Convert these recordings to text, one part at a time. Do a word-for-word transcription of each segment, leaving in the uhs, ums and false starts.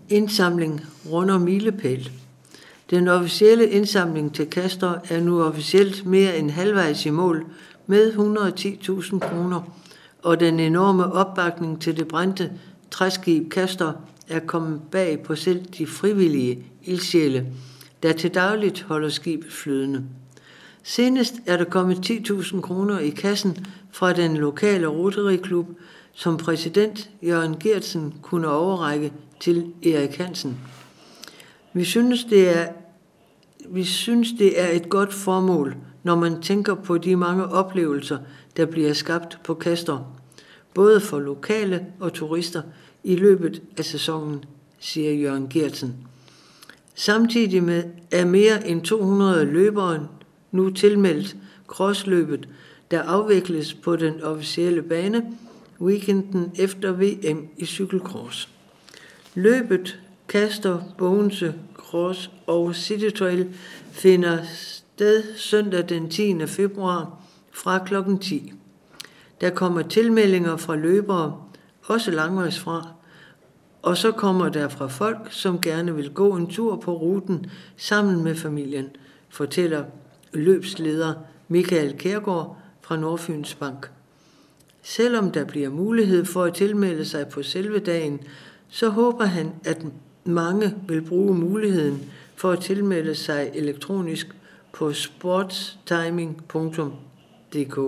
Indsamling runder milepæl. Den officielle indsamling til Castor er nu officielt mere end halvvejs i mål med et hundrede og ti tusind kroner, og den enorme opbakning til det brændte træskib Castor er kommet bag på selv de frivillige ildsjæle, der til dagligt holder skibet flydende. Senest er der kommet ti tusind kroner i kassen fra den lokale Rotary-klub, som præsident Jørgen Geertsen kunne overrække til Erik Hansen. Vi synes, det er, vi synes, det er et godt formål, når man tænker på de mange oplevelser, der bliver skabt på Castor, både for lokale og turister i løbet af sæsonen, siger Jørgen Geertsen. Samtidig med er mere end to hundrede løbere nu tilmeldt crossløbet, der afvikles på den officielle bane weekenden efter V M i cykelcross. Løbet Castor, Bogense Cross og City Trail finder sted søndag den tiende februar fra klokken ti. Der kommer tilmeldinger fra løbere, også langvejs fra, og så kommer der fra folk, som gerne vil gå en tur på ruten sammen med familien, fortæller løbsleder Michael Kjærgaard fra Nordfyns Bank. Selvom der bliver mulighed for at tilmelde sig på selve dagen, så håber han, at mange vil bruge muligheden for at tilmelde sig elektronisk på sportstiming punktum d k.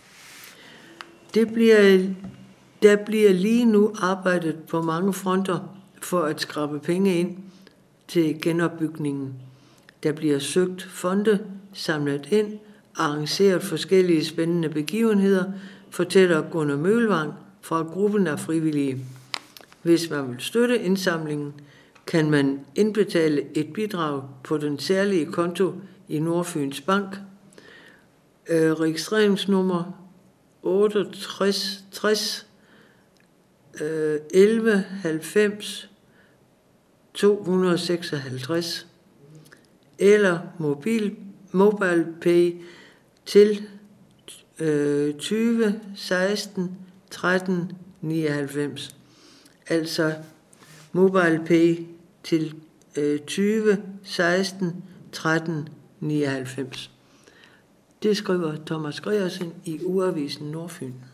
Det bliver, der bliver lige nu arbejdet på mange fronter for at skrabe penge ind til genopbygningen. Der bliver søgt fonde, samlet ind, arrangeret forskellige spændende begivenheder, fortæller Gunnar Mølvang fra gruppen af frivillige. Hvis man vil støtte indsamlingen, kan man indbetale et bidrag på den særlige konto i Nordfyns Bank. Øh, registreringsnummer otteogtres tres øh, elleve halvfems to hundrede seksoghalvtreds eller mobil, mobile pay til øh, tyve seksten tretten nioghalvfems. Altså mobile pay til øh, tyve seksten tretten nioghalvfems. Det skriver Thomas Gregersen i Ugeavisen Nordfyn.